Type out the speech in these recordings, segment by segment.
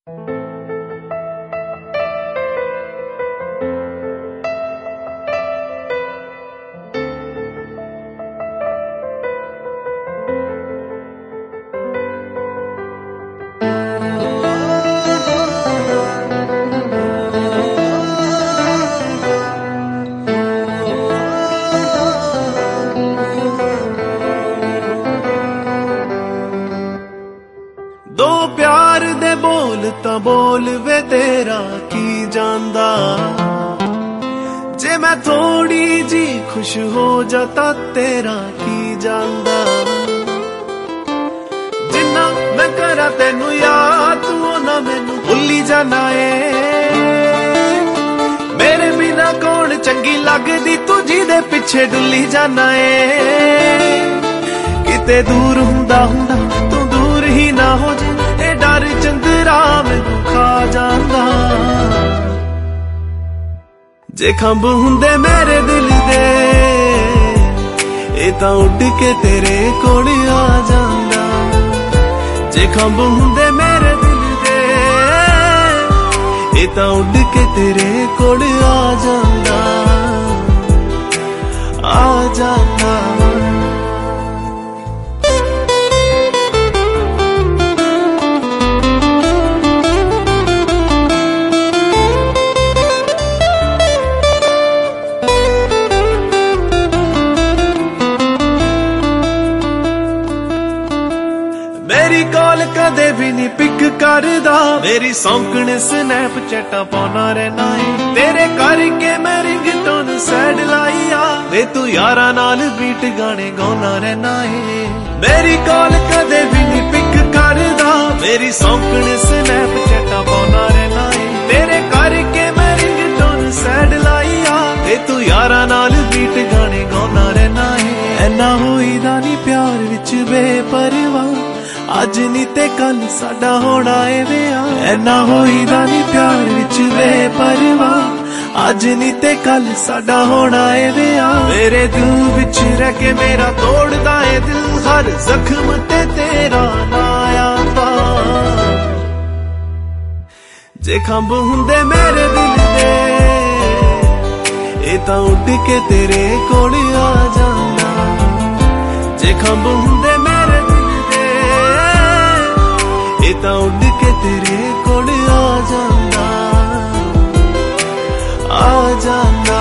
दो प्यार दे बोल तां बोल वे तेरा की जानदा, जे मैं थोड़ी जी खुश हो जाता तेरा की जानदा। जिन्ना मैं करा तेनू याद तू ना मैनू भुल्ली जाना ए, मेरे बिना कौन चंगी लगदी तू जिदे पिछे डुल्ली जाना ए। किते दूर हुंदा हुंदा तू दूर ही ना हो जे, ए डर चंदरा मैनू खा जांदा। जे खंभ हुंदे मेरे दिल दे ए तां उड़ के तेरे कोल आ जांदा। जे खंभ हुंदे मेरे दिल दे ए तां उड़ के तेरे कोल आ जांदा, आ जांदा। मेरी कॉल कदे भी नहीं पिक करदा, मेरी सौंकन स्नैपचैटा पाना रहना है, तेरे करके मैं रिंगटोन सैड लाई आ, वे तू यारा नाल बीट गाने गाना रहना है। मेरी कॉल कदे भी नहीं पिक करदा, मेरी सौंकन स्नैपचैटा पाना रहना है, तेरे करके मैं रिंगटोन सैड लाई आ, वे तू यारा नाल बीट गाने गाना रहना है। ऐना होईदा नहीं प्यार विच बेपरवाह, अज नी ते कल साडा होना ए विआह। ऐना होईदा नी प्यार विच बेपरवाह, अज नी ते कल साडा होना ए विआह। मेरे दिल विच रह के मेरा तोड़दा ए दिल, हर जख्म ते तेरा ना आंदा। जे खंभ हुंदे मेरे दिल दे ए तां उड़ के तेरे कोल आ जांदा। जे खंभ हुंदे मेरे ए तां उड़ के तेरे कोल आ जांदा, आ जांदा।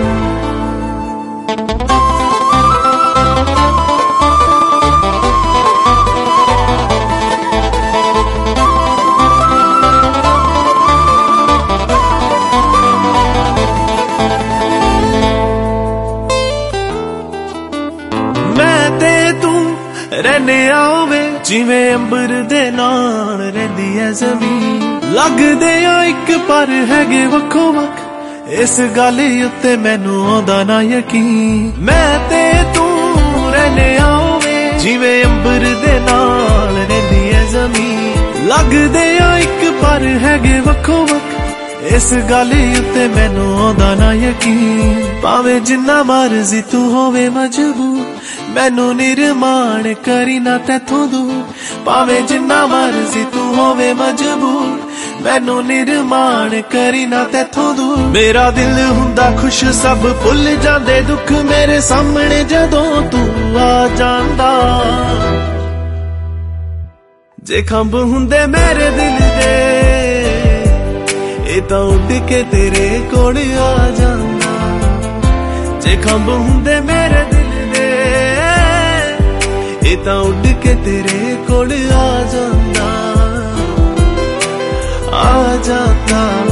मैं ते तू रहने आवे जिवें अंबर दे नाल रहिंदी ऐ ज़मीन, लगदे आ इक पर हैगे वक्खो वक्ख, इस गल उत्ते मैनू आंदा ना यकीन। मैं ते तू रहने आवे जिवें अंबर दे नाल रहिंदी ऐ ज़मीन, लगदे आ इक पर हैगे वक्खो वक्ख, इस गल उत्ते मैनू आंदा ना यकीन। भावें जिन्ना मर्जी तू होवे मजबूर, मैनू निर्माण करी ना तैथों दूर। भावें जिन्ना मर्जी तू होवे मजबूर, मैनू निर्माण करी ना तैथों दूर। मेरा दिल हुंदा खुश सब भुल जांदे दुख, मेरे सामने जदों तू आ जांदा। जे खंभ हुंदे मेरे दिल दे ए तां उड़ के तेरे कोल आ जांदा। जे खंभ हुंदे मेरे दिल दे ए तां उड़ के तेरे कोल आ जांदा, आ जांदा।